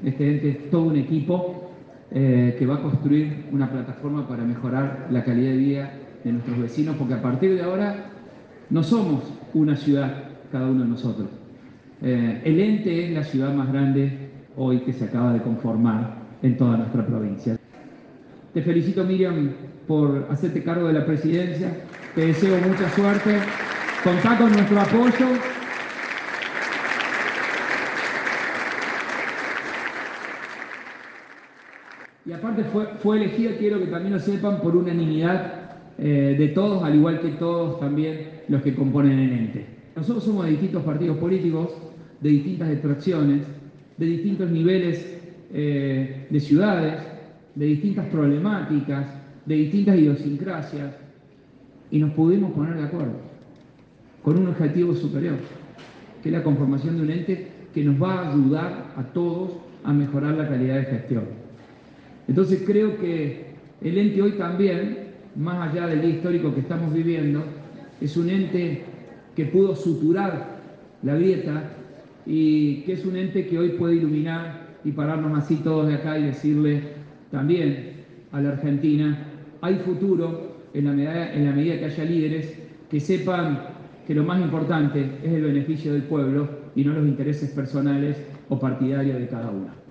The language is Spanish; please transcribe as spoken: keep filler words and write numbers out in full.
Este ente es todo un equipo eh, que va a construir una plataforma para mejorar la calidad de vida de nuestros vecinos, porque a partir de ahora no somos una ciudad cada uno de nosotros. Eh, el ente es la ciudad más grande hoy que se acaba de conformar en toda nuestra provincia. Te felicito, Miriam, por hacerte cargo de la presidencia. Te deseo mucha suerte. Contá con nuestro apoyo. Y aparte fue, fue elegida, quiero que también lo sepan, por unanimidad eh, de todos, al igual que todos también los que componen el ente. Nosotros somos de distintos partidos políticos, de distintas extracciones, de distintos niveles eh, de ciudades, de distintas problemáticas, de distintas idiosincrasias, y nos pudimos poner de acuerdo con un objetivo superior, que es la conformación de un ente que nos va a ayudar a todos a mejorar la calidad de gestión. Entonces creo que el ente hoy también, más allá del día histórico que estamos viviendo, es un ente que pudo suturar la grieta y que es un ente que hoy puede iluminar y pararnos así todos de acá y decirle también a la Argentina, hay futuro en la medida, en la medida que haya líderes que sepan que lo más importante es el beneficio del pueblo y no los intereses personales o partidarios de cada uno.